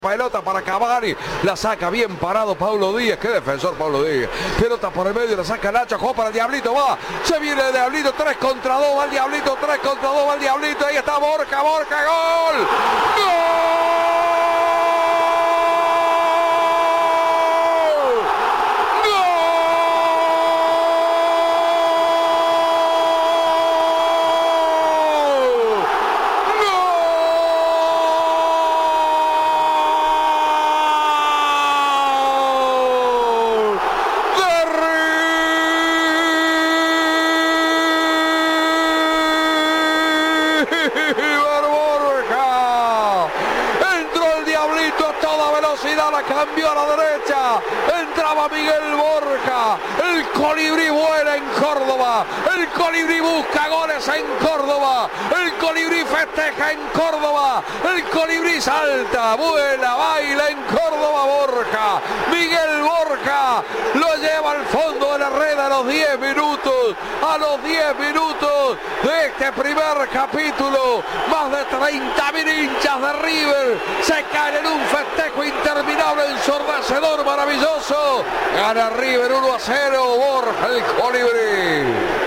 Pelota para Cavani, la saca bien parado Paulo Díaz, qué defensor Paulo Díaz. Pelota por el medio, la saca Nacho, juega para el Diablito, va, se viene el Diablito, 3 contra 2, va el Diablito, 3 contra 2, va el Diablito, ahí está Borja, gol. Entró el Diablito a toda velocidad, la cambió a la derecha, entraba Miguel Borja, el colibrí vuela en Córdoba, el colibrí busca goles en Córdoba, el colibrí festeja en Córdoba, el colibrí salta, vuela, baila en Córdoba Borja, Miguel Borja lo lleva al fondo de la red a los 10 minutos, de este primer capítulo, más de 30.000 hinchas de River se caen en un festejo interminable, ensordecedor, maravilloso. Gana River 1-0, Borja el colibrí.